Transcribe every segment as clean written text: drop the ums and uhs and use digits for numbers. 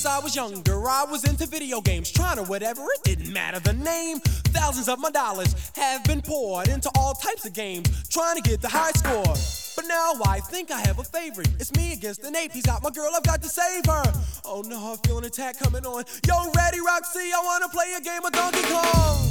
I was younger, I was into video games, trying to whatever, it didn't matter the name. Thousands of my dollars have been poured into all types of games, trying to get the high score. But now I think I have a favorite. It's me against an ape. He's got my girl, I've got to save her. Oh no, I'm feeling an attack coming on. Yo, ready, Roxy? I wanna play a game of Donkey Kong.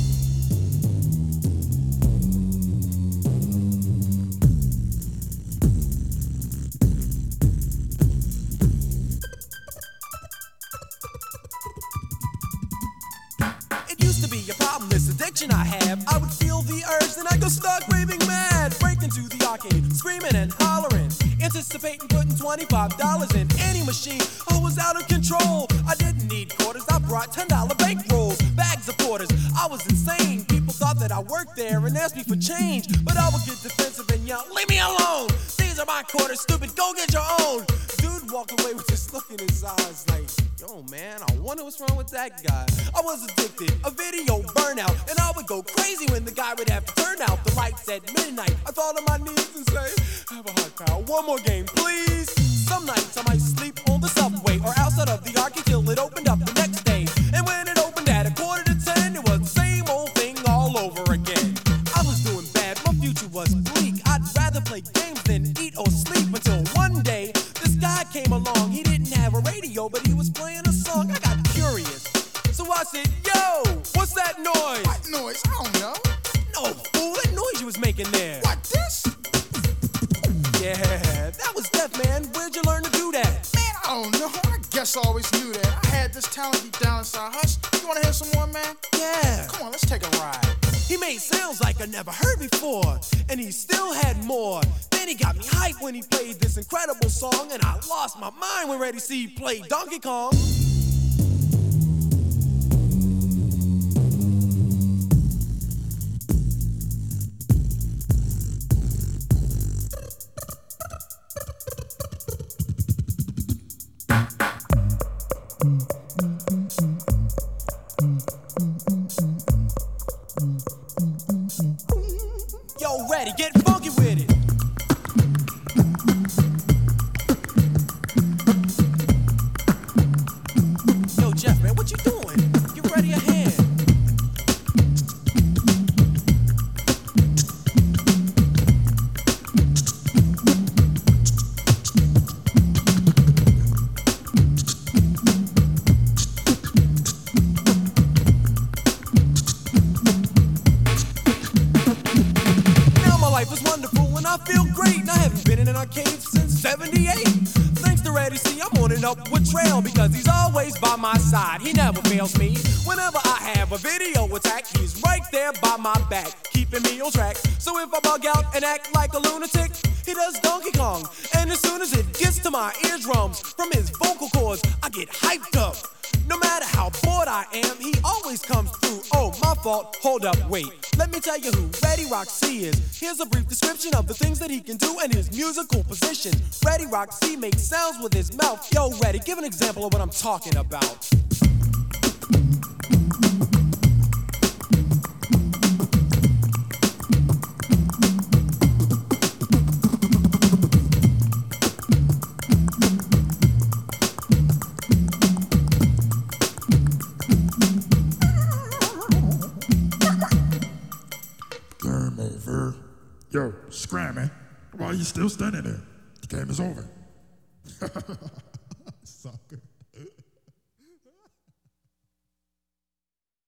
It used to be a problem, this addiction I have. I would feel the urge, then I'd go start raving mad. Break into the arcade, screaming and hollering, anticipating putting $25 in any machine. I was out of control. I didn't need quarters, I brought $10 bankrolls, bags of quarters. I was insane. People thought that I worked there and asked me for change, but I would get defensive and yell, leave me alone. These are my quarters, stupid, go get your own. Dude walked away with this look in his eyes like, yo man, I wonder what's wrong with that guy. I was addicted, a video burnout, and I would go crazy when the guy would have to turn out the lights at midnight. I thought on my knees and say, have a heart, pal, one more game, please. Some nights I might sleep on the subway or outside of the arcade till it opened up the next day. And when it opened at 9:45, it was the same old thing all over again. I was doing bad, my future was bleak. I'd rather play games than eat or sleep until one day this guy came along. He didn't have a radio, but he was playing a song. I got curious, so I said, yo, what's that noise? What noise? I don't know. No, fool, that noise you was making there. What, this? Yeah, that was deaf, man. Where'd you learn to do that? Man, I don't know. I guess I always knew that. I had this talent deep down inside. Hush, you wanna hear some more, man? Yeah. Come on, let's take a ride. He made sounds like I never heard before, and he still had more. Then he got me hyped when he played this incredible song, and I lost my mind when Reddy C played Donkey Kong. Yo, Reddy, get funky with it. Yo, Jeff, man, what you doing? Give Reddy a hand. Life is wonderful and I feel great, and I haven't been in an arcade since '78. Thanks to Reddy C, I'm on an upward trail because he's always by my side. He never fails me. Whenever I have a video attack, he's right there by my back, keeping me on track. So if I bug out and act like a lunatic, he does Donkey Kong. And as soon as it gets to my eardrums, from his vocal cords, I get hyped up. No matter how bored I am, he always comes through. Oh, my fault, hold up, wait. Let me tell you who Reddy Roxy is. Here's a brief description of the things that he can do and his musical position. Reddy Roxy makes sounds with his mouth. Yo, Reddy, give an example of what I'm talking about. Game over. Yo, Scrammy, why are you still standing there? The game is over. Sucker.